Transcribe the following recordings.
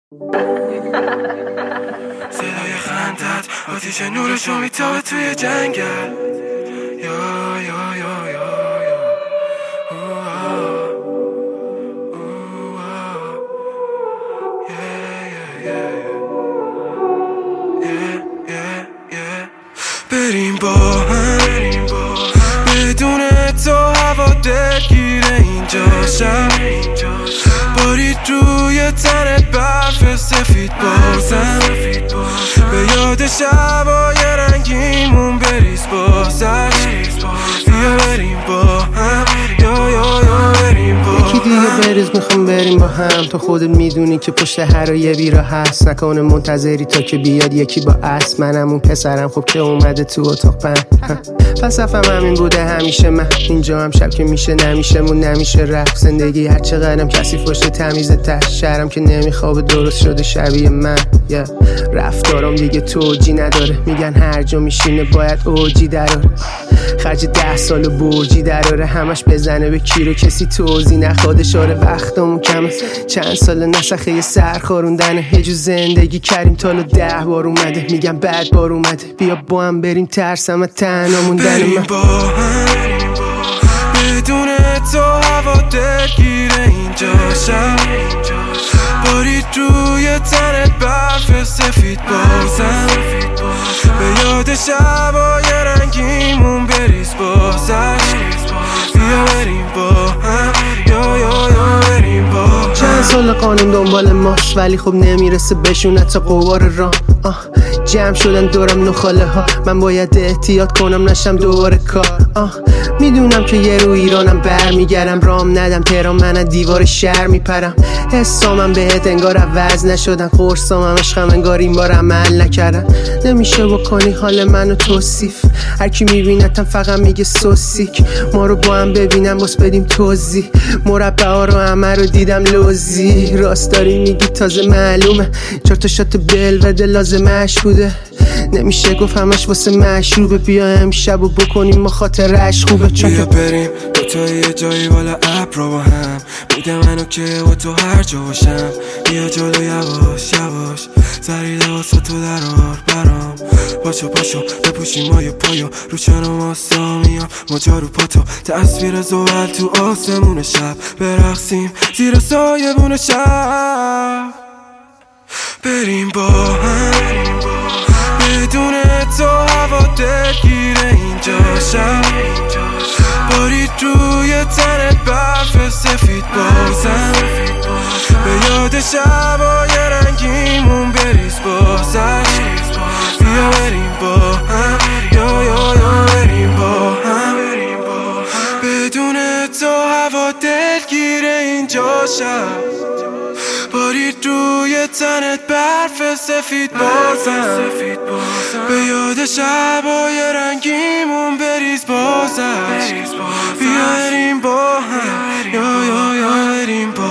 صدای خندت آتیش نورشو میتابه توی جنگل. یا یا یا یا بریم با هم بدون تو هوا دلگیره اینجا شب بارید روی تنت برف سفید بازم به یاد شبای رنگیمون بریز بازش بیا بریم با هم یا یا یا بریم با هم. یکی دیگه بریز میخوام بریم با هم. تو خودت میدونی که پشت هر یه بیرا هست. نکنه منتظری تا که بیاد یکی با اسب. منم اون پسرم خب که اومده تو اتاق پن. فلسفم همین بوده همیشه. من اینجا هم شب که میشه نمیشه مون نمیشه رفت. زندگی هر چقدرم کسی فشت تمیزه ته. شهرم که نمیخوابه درست شده شبیه من. رفتارم دیگه توجی نداره. میگن هر جا میشینه باید اوجی دراره. خرج 10 سال برجی دراره. همش بزنه به کی رو کسی توضیح نخواده. شاره وقتمون کمه چند سال نسخه یه سر خوروندنه. یه جو زندگی کردیم تالو 10 بار اومده. میگم بعد بار اومده. بیا با هم بریم ترسم از تنها موندن من. بریم با هم بدون تو هوا دلگیره اینجا شب بارید روی تنت برف سفید بازم به یاد شبای رنگیمون بریز بازش بیا بریم با هم یا یا یا بریم با هم. چند سال قانون دنبال ماست ولی خب نمیرسه بشونه تا قوار راه. جمع شدن دورم نخاله ها. من باید احتیاط کنم نشم دوباره کار. میدونم که یه رو ایرانم برمیگردم. رام ندم تهران من از دیوار شهر میپرم. حسامم بهت انگار عوض نشدن. قرصامم عشقم انگار این بار عمل نکردن. نمیشه بکنی حال منو توصیف. هر کی میبینتم فقط میگه سوسیک. ما رو با هم ببینم باز بدیم توضیح. مربع ها رو همه رو دیدم لوزی. راست داری میگی تازه معلومه. 4 تا شات بلوده لازمش بوده. نمیشه گفت همش واسه مشروبه. بیا امشب و بکنیم ما خاطرش خوبه. بیا بریم دوتا یه جایی بالا ابرا با هم. میده منو که با تو هر جا باشم. بیا جلو یواش یواش سری لباسا تو درار برام. پاشو پاشو بپوشیم مایه پایو رو چنم آسامیام. مجا رو پاتو تصویر زوال تو آسمون شب. برقصیم زیر سایبون شب. بریم با هم بدون تو هوا دلگیره اینجا شب بارید روی تنت برف سفید بازم به یاد شبای رنگیمون بریز بازش بیا بریم با هم یا یا یا بریم با هم بدون تو هوا دلگیره اینجا شب بارید روی تنت برف سفید بازم به یاد شبای رنگیمون بریز بازش بیا بریم با هم یا یا یا بریم با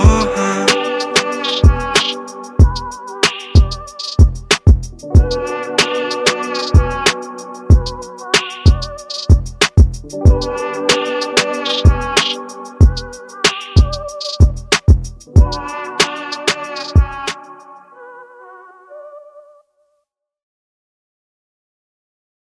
هم.